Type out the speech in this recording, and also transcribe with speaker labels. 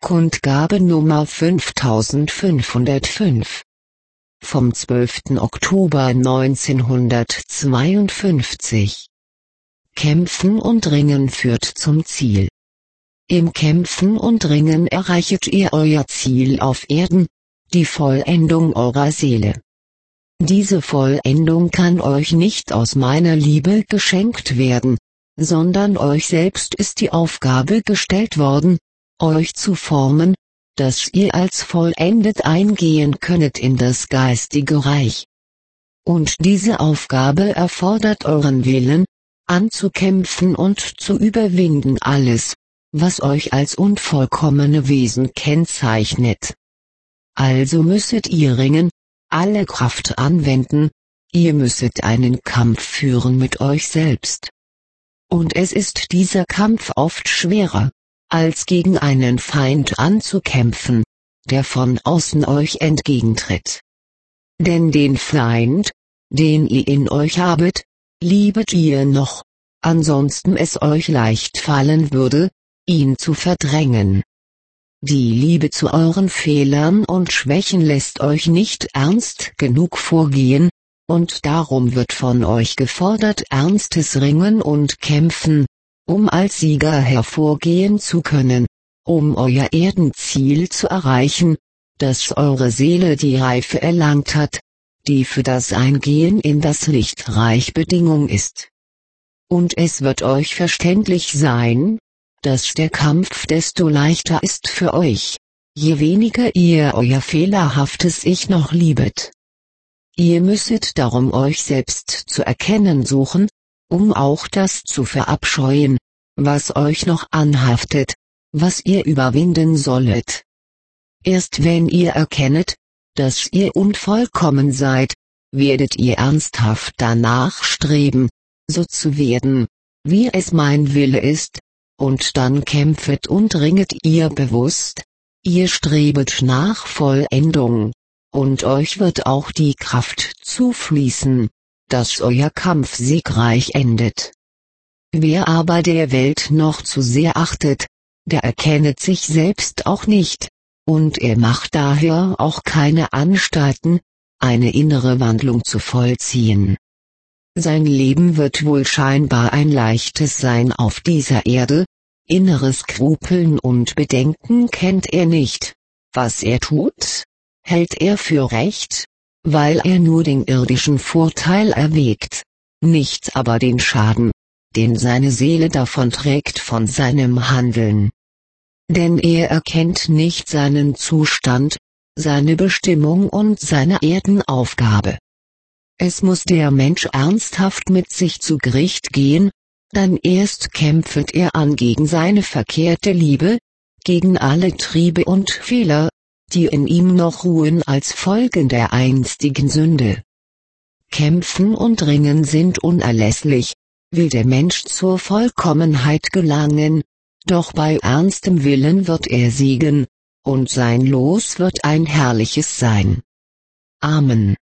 Speaker 1: Kundgabe Nummer 5505 vom 12. Oktober 1952. Kämpfen und Ringen führt zum Ziel. Im Kämpfen und Ringen erreichet ihr euer Ziel auf Erden, die Vollendung eurer Seele. Diese Vollendung kann euch nicht aus meiner Liebe geschenkt werden, sondern euch selbst ist die Aufgabe gestellt worden, euch zu formen, dass ihr als vollendet eingehen könnet in das geistige Reich. Und diese Aufgabe erfordert euren Willen, anzukämpfen und zu überwinden alles, was euch als unvollkommene Wesen kennzeichnet. Also müsset ihr ringen, alle Kraft anwenden, ihr müsset einen Kampf führen mit euch selbst. Und es ist dieser Kampf oft schwerer, als gegen einen Feind anzukämpfen, der von außen euch entgegentritt. Denn den Feind, den ihr in euch habet, liebet ihr noch, ansonsten es euch leicht fallen würde, ihn zu verdrängen. Die Liebe zu euren Fehlern und Schwächen lässt euch nicht ernst genug vorgehen, und darum wird von euch gefordert ernstes Ringen und Kämpfen, um als Sieger hervorgehen zu können, um euer Erdenziel zu erreichen, dass eure Seele die Reife erlangt hat, die für das Eingehen in das Lichtreich Bedingung ist. Und es wird euch verständlich sein, dass der Kampf desto leichter ist für euch, je weniger ihr euer fehlerhaftes Ich noch liebet. Ihr müsset darum euch selbst zu erkennen suchen, um auch das zu verabscheuen, was euch noch anhaftet, was ihr überwinden sollet. Erst wenn ihr erkennet, dass ihr unvollkommen seid, werdet ihr ernsthaft danach streben, so zu werden, wie es mein Wille ist, und dann kämpfet und ringet ihr bewusst, ihr strebet nach Vollendung, und euch wird auch die Kraft zufließen, dass euer Kampf siegreich endet. Wer aber der Welt noch zu sehr achtet, der erkennet sich selbst auch nicht, und er macht daher auch keine Anstalten, eine innere Wandlung zu vollziehen. Sein Leben wird wohl scheinbar ein leichtes sein auf dieser Erde, innere Skrupeln und Bedenken kennt er nicht. Was er tut, hält er für recht, weil er nur den irdischen Vorteil erwägt, nicht aber den Schaden, den seine Seele davonträgt von seinem Handeln. Denn er erkennt nicht seinen Zustand, seine Bestimmung und seine Erdenaufgabe. Es muss der Mensch ernsthaft mit sich zu Gericht gehen, dann erst kämpfet er an gegen seine verkehrte Liebe, gegen alle Triebe und Fehler, die in ihm noch ruhen als Folgen der einstigen Sünde. Kämpfen und Ringen sind unerlässlich, will der Mensch zur Vollkommenheit gelangen, doch bei ernstem Willen wird er siegen, und sein Los wird ein herrliches sein. Amen.